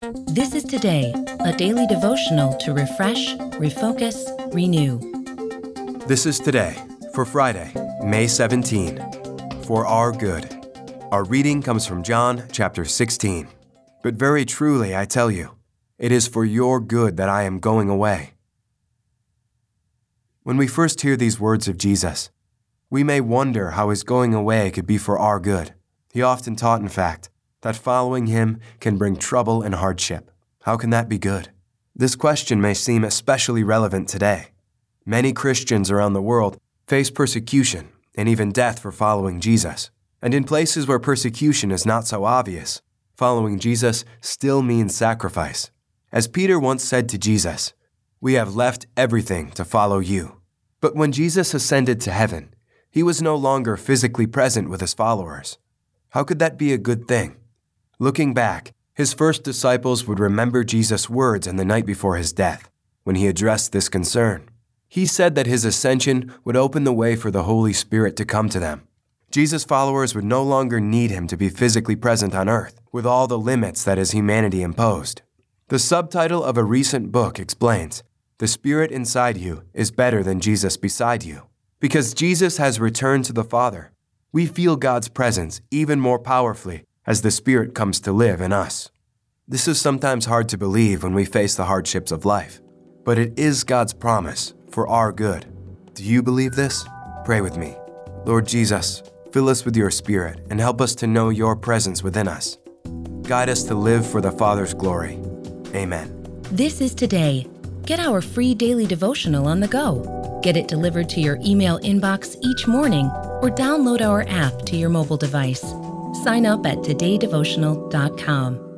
This is Today, a daily devotional to refresh, refocus, renew. This is Today for Friday, May 17, for our good. Our reading comes from John chapter 16. But very truly I tell you, it is for your good that I am going away. When we first hear these words of Jesus, we may wonder how his going away could be for our good. He often taught, in fact, that following him can bring trouble and hardship. How can that be good? This question may seem especially relevant today. Many Christians around the world face persecution and even death for following Jesus. And in places where persecution is not so obvious, following Jesus still means sacrifice. As Peter once said to Jesus, "We have left everything to follow you." But when Jesus ascended to heaven, he was no longer physically present with his followers. How could that be a good thing? Looking back, his first disciples would remember Jesus' words on the night before his death, when he addressed this concern. He said that his ascension would open the way for the Holy Spirit to come to them. Jesus' followers would no longer need him to be physically present on earth, with all the limits that his humanity imposed. The subtitle of a recent book explains, "The Spirit inside you is better than Jesus beside you." Because Jesus has returned to the Father, we feel God's presence even more powerfully as the Spirit comes to live in us. This is sometimes hard to believe when we face the hardships of life, but it is God's promise for our good. Do you believe this? Pray with me. Lord Jesus, fill us with your Spirit and help us to know your presence within us. Guide us to live for the Father's glory. Amen. This is Today. Get our free daily devotional on the go. Get it delivered to your email inbox each morning or download our app to your mobile device. Sign up at todaydevotional.com.